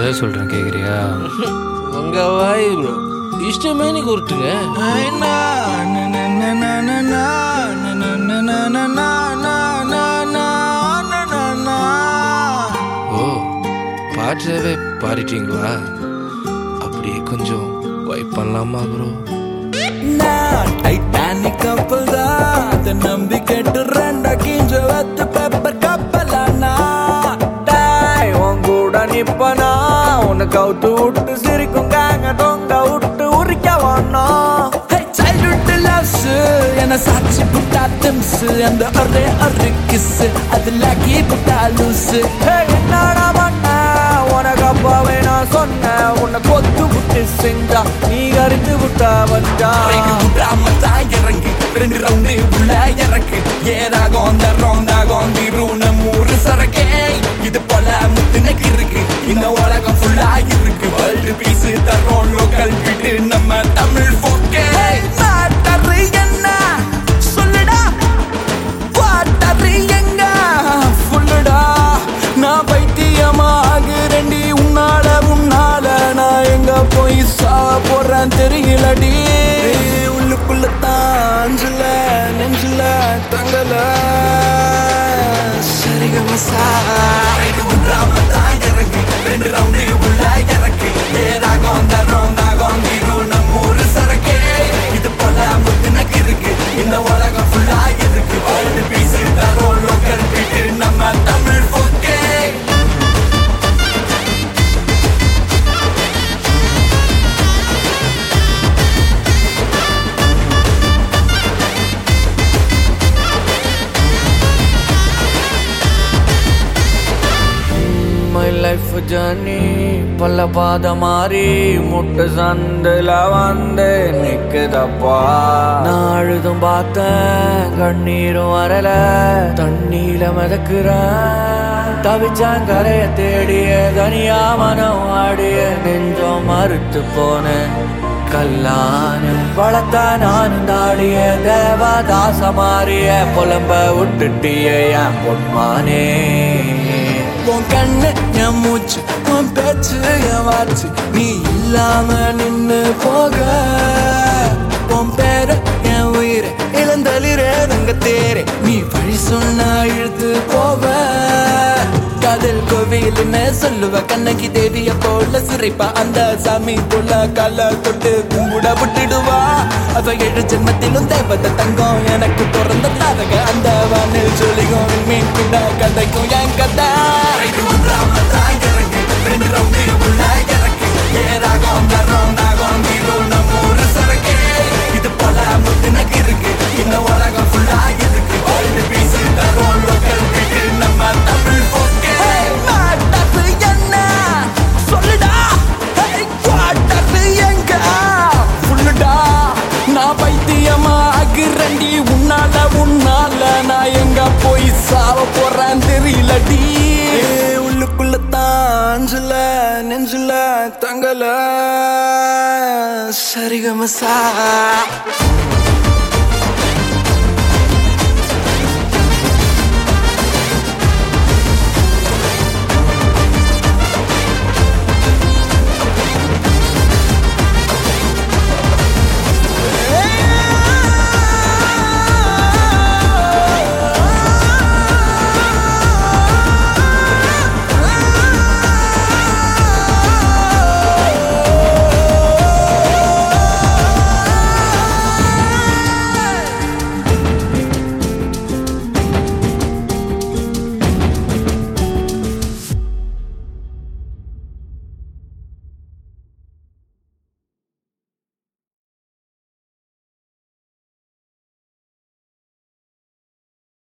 கதை சொல்கிறேன் கேட்குறியா? உங்கள் வாய் ப்ரோ இஷ்டமேனி கொடுத்துங்க. ஓ பாட்டவே பாடிட்டீங்களா? அப்படியே கொஞ்சம் வைப் பண்ணலாமா ப்ரோ? டைட்டானிக் கப்பல் தான் அதை நம்பி கேட்டு ரெண்டா கிஞ்ச வத்து பேப்பர் கப்பலானா டாய் உன் கூட நிப்பனா உன்னை கவுத்து விட்டு சிரிக்கும் காங்க தொங்க விட்டு உரிக்க வேணும். சைல்ட்ஹுட் லவ்ஸ் என்ன சாட்சி புட்டா திம்ஸ் அந்த ஒரே கிஸ் அதுல கீ புட்டா லூஸ். என்னடா பண்ண உனக்கு அப்பாவே நான் சொன்னேன் உன்னை கொத்து விட்டு செஞ்சா நீ கறிந்து விட்டா வந்தா இறங்கி 2 ரவுண்டு உள்ள இறக்கு ஏதாகும் அந்த ரவுண்டாகும் திருன மூறு சரக்கே இது போல முத்துனக்கு இருக்கு இந்த உலகம் ஃபுல்லா இருக்கு வேர்ல்டு பீஸ் தரோம் லோக்கல் விட்டு நம்ம தமிழ் போக்கே. என்ன சொல்லுடா பாட்டறி எங்க ஃபுல்லுடா நான் பைத்தியமாக ரெண்டி உன்னால நான் எங்க போய் போறேன் தெரியலடி. உள்ளுக்குள்ள தாஞ்சல நெஞ்சில தங்கல சரிகமசா இறங்கி 2 ரவுண்டு உள்ள இறக்கு ஏதாகும் அந்த ரவுண்டாகும் திருன மூறு சரக்கே இது போல முத்துனக்கு இருக்கு இந்த உலகம் ஃபுல்லா இருக்கு வேர்ல்டு பீஸ் தரோம் லோக்கல் விட்டு நம்ம தமிழ் போக்கே. லைஃப் ஜர்னி பல பாத மாறி முட்டு சந்தில வந்து நிக்குதப்பா. நான் அழுதும் பார்த்தேன் கண்ணீரும் வரல தண்ணீல மிதக்குறேன் தவிச்சான் கரைய தேடிய தனியா மனம் ஆடிய நெஞ்சம் மறுத்து போனேன் கல்லான வளர்த்தா நானும் தாடிய தேவதாச மாறிய புலம்ப விட்டுட்டிய என் பொன்மானே. உன் கண்ணு என் மூச்சு உன் பேச்சு என் வாச்சு நீ இல்லாம நின்னு போக உன் பேர என் உயிர இளந்தளிரே தங்க தேரே நீ வழி சொன்னா இழுத்து போவ. காதல் கோவில்னு சொல்லுவ கண்ணகி தேவிய போல சிரிப்பா அந்த சாமி போல கால தொட்டு கும்பிட விட்டுடுவா. அவ 7 ஜென்மத்திலும் தேவத தங்கம் எனக்கு பிறந்த தாரக அந்த வானில் சொல்லிக்கும் மீன் கூட கதைக்கும் என் கதை. இது போல முத்துனக்கு இருக்கு இந்த உலகம் ஃபுல்லா இருக்கு வேர்ல்டு பீஸ் தரோம் லோக்கல் விட்டு நம்ம தமிழ் போக்கே. என்ன சொல்லுடா பாட்டது எங்க ஃபுல்லுடா நான் பைத்தியமாகிறண்டி உன்னால நான் எங்க போய் சாவ போறேன் தெரியலடி. உள்ளுக்குள்ள தாஞ்சல நெஞ்சில தங்கல சரிகமசா